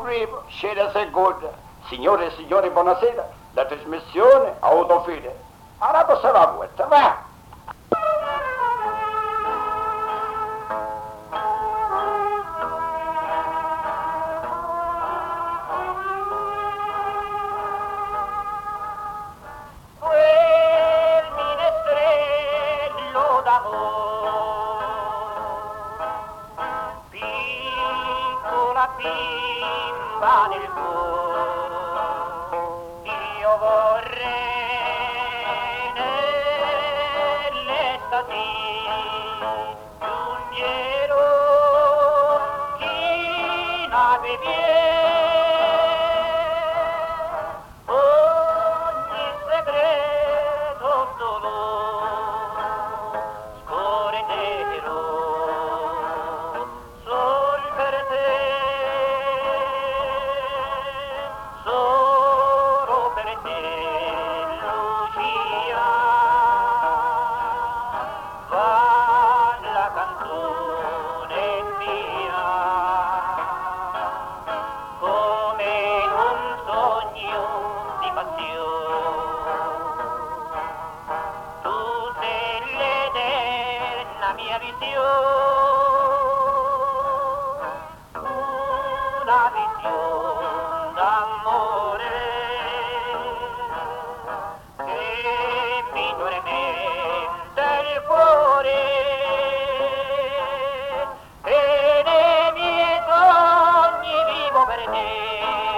primo, scena seconda. Signore e signori, buonasera. La trasmissione Autofine. Ora possiamo la porta, va! Quel minestrello d'amore, piccola bimba nel cuore, io vorrei nell'estasi giungero chi nave ogni segreto solo scorrerò sol per te, solo per te, Lucia, va la canzone mia, come in un sogno di passione. Tu sei l'eterna mia visione, una visione d'amore che mi tormenta il cuore e nei miei sogni vivo per te.